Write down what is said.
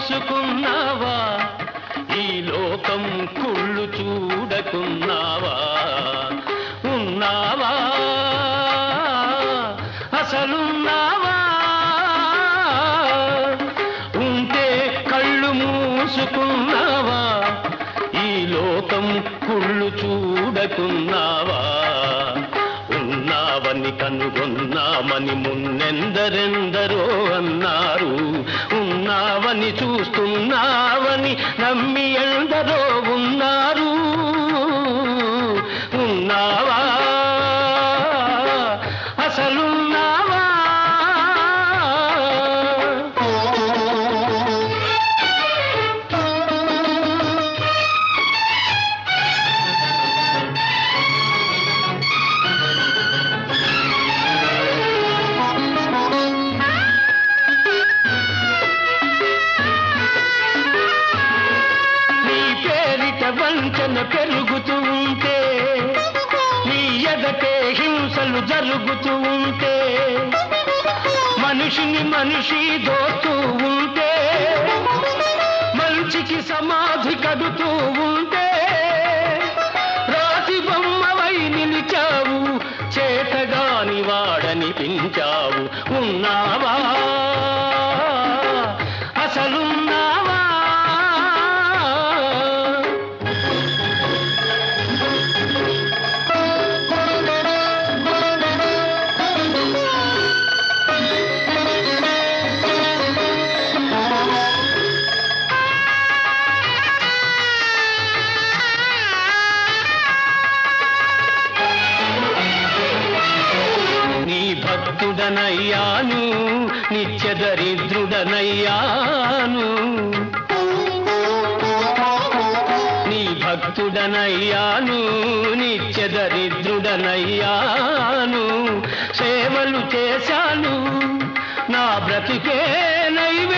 మూసుకున్నావా ఈ లోకం కుళ్ళు చూడకున్నావా ఉన్నావా అసలున్నావా ఉంటే కళ్ళు మూసుకున్నావా ఈ లోకం కుళ్ళు చూడకున్నావా ఉన్నావని కనుగొన్నామని మున్నెందరెందరో అన్నారు ఉన్నావని చూస్తున్నావని నమ్మి ఎందరో ఉన్నారు ఉన్నావా అసలున్నావా వంచన పెరుగుతూ ఉంటే నీ ఎదటే హింసలు జరుగుతూ ఉంటే మనిషిని మనిషి దోస్తూ ఉంటే మంచికి సమాధి కడుతూ ఉంటే రాతి బొమ్మవై నిలిచావు చేతగాని వాడనిపించావు ఉన్నావా అసలున్నావా భక్తుడనయ్యాను నిత్య దరిద్రుడనయ్యాను నీ భక్తుడనయ్యాను నిత్య దరిద్రుడనయ్యాను సేవలు చేశాను నా బ్రతికే నైవేద్యం